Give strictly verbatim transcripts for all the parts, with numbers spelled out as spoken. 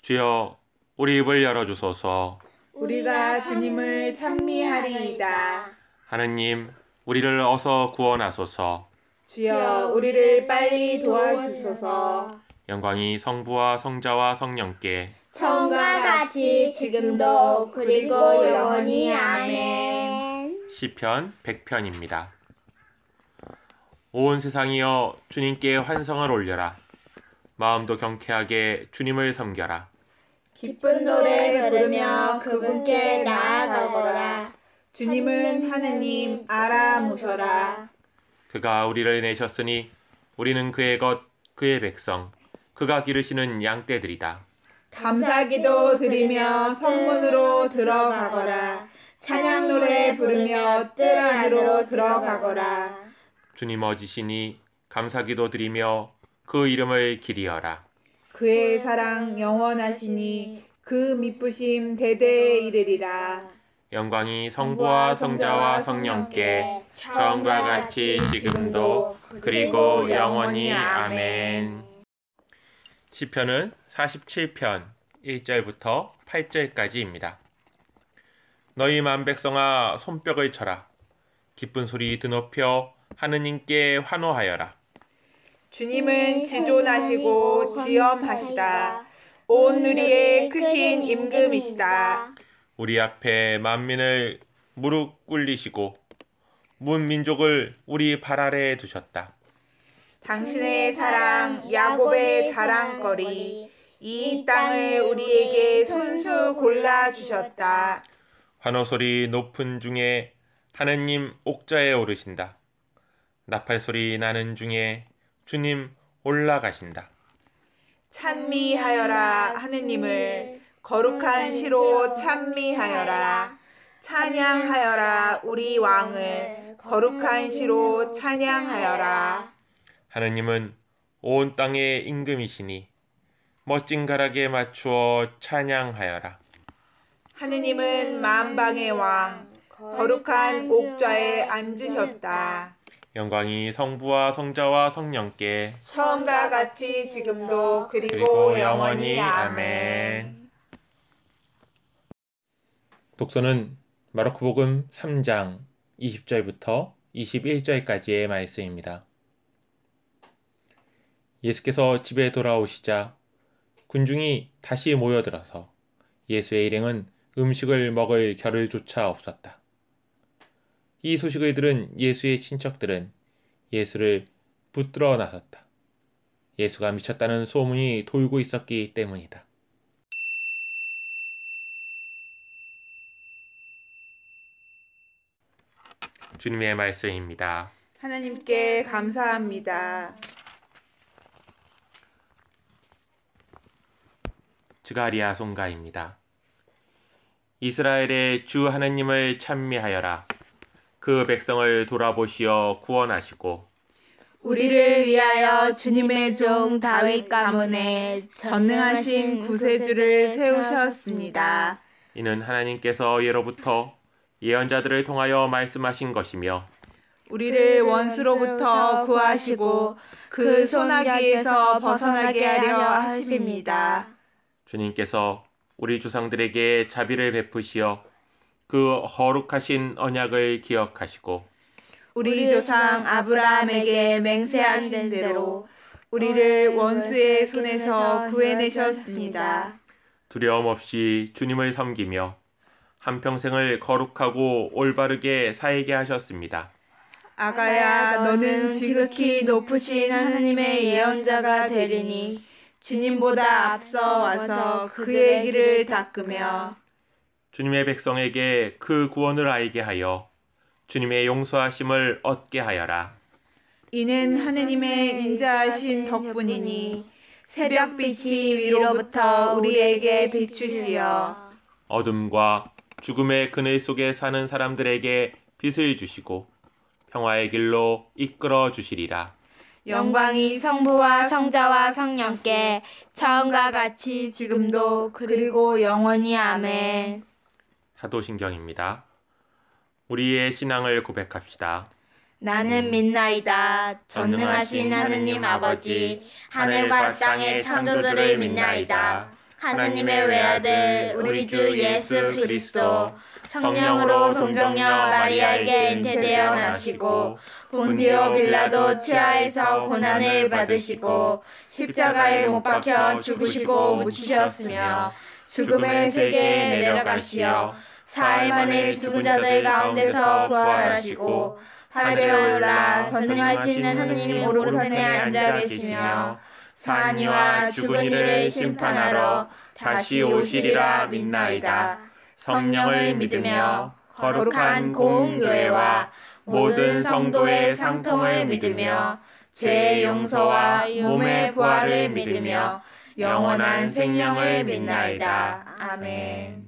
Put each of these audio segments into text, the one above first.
주여, 우리 입을 열어주소서. 우리가 주님을 찬미하리이다. 하느님, 우리를 어서 구원하소서. 주여, 우리를 빨리 도와주소서. 영광이 성부와 성자와 성령께 처음과 같이 지금도 그리고 영원히 아멘. 시편 백 편입니다. 온 세상이여 주님께 환성을 올려라. 마음도 경쾌하게 주님을 섬겨라. 기쁜 노래 부르며 그분께 나아가거라. 주님은 하느님 알아보셔라. 그가 우리를 내셨으니 우리는 그의 것, 그의 백성, 그가 기르시는 양떼들이다. 감사기도 드리며 성문으로 들어가거라. 찬양 노래 부르며 뜰 안으로 들어가거라. 주님 어지시니 감사기도 드리며 그 이름을 기리어라. 그의 사랑 영원하시니 그 미쁘심 대대에 이르리라. 영광이 성부와 성자와 성령께 처음과 같이 지금도 그리고 영원히 아멘. 시편은 사십칠 편 일 절부터 팔 절까지입니다. 너희 만백성아 손뼉을 쳐라. 기쁜 소리 드높여 하느님께 환호하여라. 주님은 지존하시고 지엄하시다. 온 누리의 크신 임금이시다. 우리 앞에 만민을 무릎 꿇리시고 문 민족을 우리 발 아래에 두셨다. 당신의 사랑 야곱의 자랑거리 이 땅을 우리에게 손수 골라주셨다. 환호소리 높은 중에 하느님 옥좌에 오르신다. 나팔소리 나는 중에 주님 올라가신다. 찬미하여라 하느님을 거룩한 시로 찬미하여라. 찬양하여라 우리 왕을 거룩한 시로 찬양하여라. 하느님은 온 땅의 임금이시니 멋진 가락에 맞추어 찬양하여라. 하느님은 만방의 왕 거룩한 옥좌에 앉으셨다. 영광이 성부와 성자와 성령께 처음과 같이 지금도 그리고, 그리고 영원히 영원히 아멘. 아멘. 독서는 마르코복음 삼 장 이십 절부터 이십일 절까지의 말씀입니다. 예수께서 집에 돌아오시자 군중이 다시 모여들어서 예수의 일행은 음식을 먹을 겨를조차 없었다. 이 소식을 들은 예수의 친척들은 예수를 붙들어 나섰다. 예수가 미쳤다는 소문이 돌고 있었기 때문이다. 주님의 말씀입니다. 하나님께 감사합니다. 즈가리아 송가입니다. 이스라엘의 주 하느님을 찬미하여라. 그 백성을 돌아보시어 구원하시고 우리를 위하여 주님의 종 다윗 가문에 전능하신 구세주를 세우셨습니다. 이는 하나님께서 예로부터 예언자들을 통하여 말씀하신 것이며 우리를 원수로부터 구하시고 그 손아귀에서 벗어나게 하려 하십니다. 주님께서 우리 조상들에게 자비를 베푸시어 그 거룩하신 언약을 기억하시고 우리 조상 아브라함에게 맹세한 대로 우리를 원수의 손에서 구해내셨습니다. 두려움 없이 주님을 섬기며 한평생을 거룩하고 올바르게 살게 하셨습니다. 아가야 너는 지극히 높으신 하느님의 예언자가 되리니 주님보다 앞서 와서 그의 길을 닦으며 주님의 백성에게 그 구원을 알게 하여 주님의 용서하심을 얻게 하여라. 이는 하느님의 인자하신 덕분이니 새벽빛이 위로부터 우리에게 비추시어 어둠과 죽음의 그늘 속에 사는 사람들에게 빛을 주시고 평화의 길로 이끌어 주시리라. 영광이 성부와 성자와 성령께 처음과 같이 지금도 그리고 영원히 아멘. 사도신경입니다. 우리의 신앙을 고백합시다. 나는 믿나이다. 전능하신 하느님 아버지, 하늘과 땅의 창조주를 믿나이다. 하나님의 외아들 우리 주 예수 그리스도 성령으로 동정녀 마리아에게 잉태되어 나시고 본디오 빌라도 치하에서 고난을 받으시고 십자가에 못 박혀 죽으시고 묻히셨으며 죽음의 세계에 내려가시어 사흘 만에 죽은 자들 가운데서 부활하시고 하늘에 올라 전능하시는 하느님 오른편에 앉아 계시며 사한 이와 죽은 이를 심판하러 다시 오시리라 믿나이다. 성령을 믿으며 거룩한 공교회와 모든 성도의 상통을 믿으며 죄의 용서와 몸의 부활을 믿으며 영원한 생명을 믿나이다. 아멘.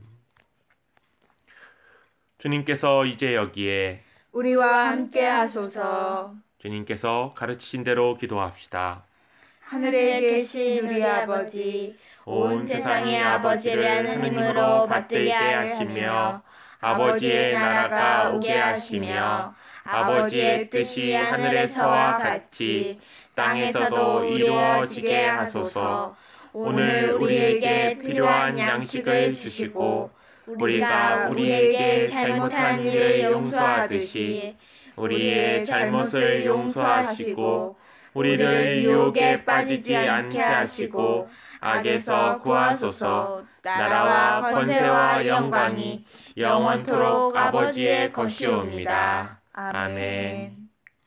주님께서 이제 여기에 우리와 함께 하소서. 주님께서 가르치신 대로 기도합시다. 하늘에 계신 우리 아버지, 온 세상의 아버지를 하나님으로 받들게 하시며 아버지의 나라가 오게 하시며 아버지의 뜻이 하늘에서와 같이 땅에서도 이루어지게 하소서. 오늘 우리에게 필요한 양식을 주시고 우리가 우리에게 잘못한 일을 용서하듯이 우리의 잘못을 용서하시고 우리를 유혹에 빠지지 않게 하시고 악에서 구하소서. 나라와 권세와 영광이 영원토록 아버지의 것이옵니다. 아멘.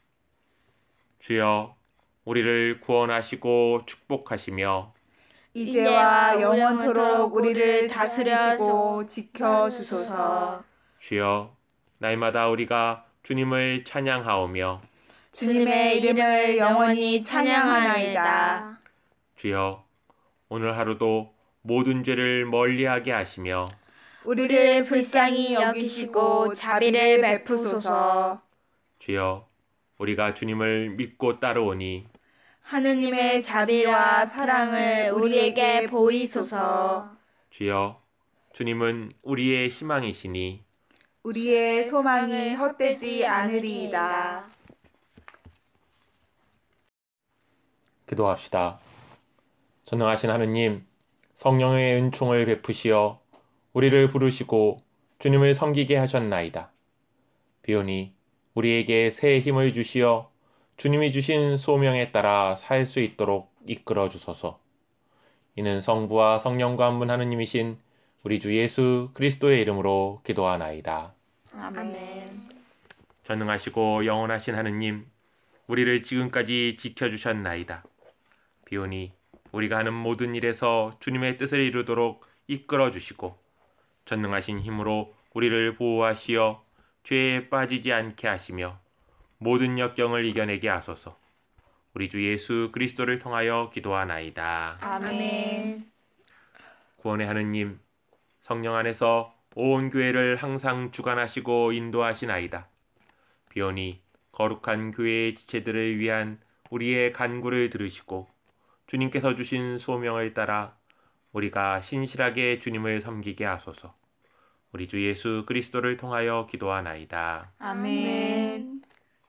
주여, 우리를 구원하시고 축복하시며 이제와 영원토록 우리를 다스려주고 지켜주소서. 주여, 날마다 우리가 주님을 찬양하오며 주님의 이름을 영원히 찬양하나이다. 주여, 오늘 하루도 모든 죄를 멀리하게 하시며 우리를 불쌍히 여기시고 자비를 베푸소서. 주여, 우리가 주님을 믿고 따르오니 하느님의 자비와 사랑을 우리에게 보이소서. 주여, 주님은 우리의 희망이시니 우리의 소망이 헛되지 않으리이다. 기도합시다. 전능하신 하느님, 성령의 은총을 베푸시어 우리를 부르시고 주님을 섬기게 하셨나이다. 비오니 우리에게 새 힘을 주시어 주님이 주신 소명에 따라 살 수 있도록 이끌어 주소서. 이는 성부와 성령과 한 분 하느님이신 우리 주 예수 그리스도의 이름으로 기도하나이다. 아멘. 전능하시고 영원하신 하느님, 우리를 지금까지 지켜주셨나이다. 비오니 우리가 하는 모든 일에서 주님의 뜻을 이루도록 이끌어 주시고 전능하신 힘으로 우리를 보호하시어 죄에 빠지지 않게 하시며 모든 역경을 이겨내게 하소서. 우리 주 예수 그리스도를 통하여 기도하나이다. 아멘. 구원의 하느님, 성령 안에서 온 교회를 항상 주관하시고 인도하시나이다. 비오니 거룩한 교회의 지체들을 위한 우리의 간구를 들으시고 주님께서 주신 소명을 따라 우리가 신실하게 주님을 섬기게 하소서. 우리 주 예수 그리스도를 통하여 기도하나이다. 아멘.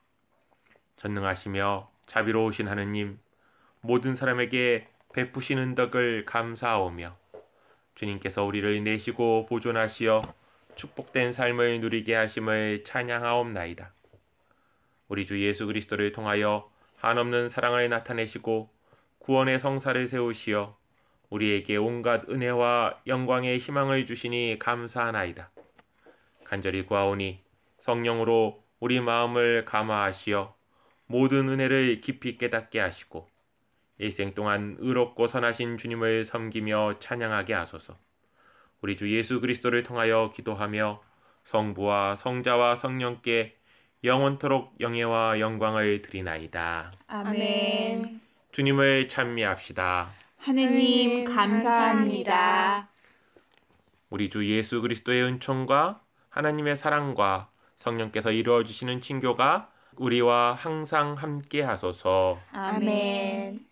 전능하시며 자비로우신 하느님, 모든 사람에게 베푸시는 덕을 감사하오며 주님께서 우리를 내시고 보존하시어 축복된 삶을 누리게 하심을 찬양하옵나이다. 우리 주 예수 그리스도를 통하여 한없는 사랑을 나타내시고 구원의 성사를 세우시어 우리에게 온갖 은혜와 영광의 희망을 주시니 감사하나이다. 간절히 구하오니 성령으로 우리 마음을 감화하시어 모든 은혜를 깊이 깨닫게 하시고 일생 동안 의롭고 선하신 주님을 섬기며 찬양하게 하소서. 우리 주 예수 그리스도를 통하여 기도하며 성부와 성자와 성령께 영원토록 영예와 영광을 드리나이다. 아멘. 주님을 찬미합시다. 하느님 감사합니다. 우리 주 예수 그리스도의 은총과 하나님의 사랑과 성령께서 이루어 주시는 친교가 우리와 항상 함께 하소서. 아멘.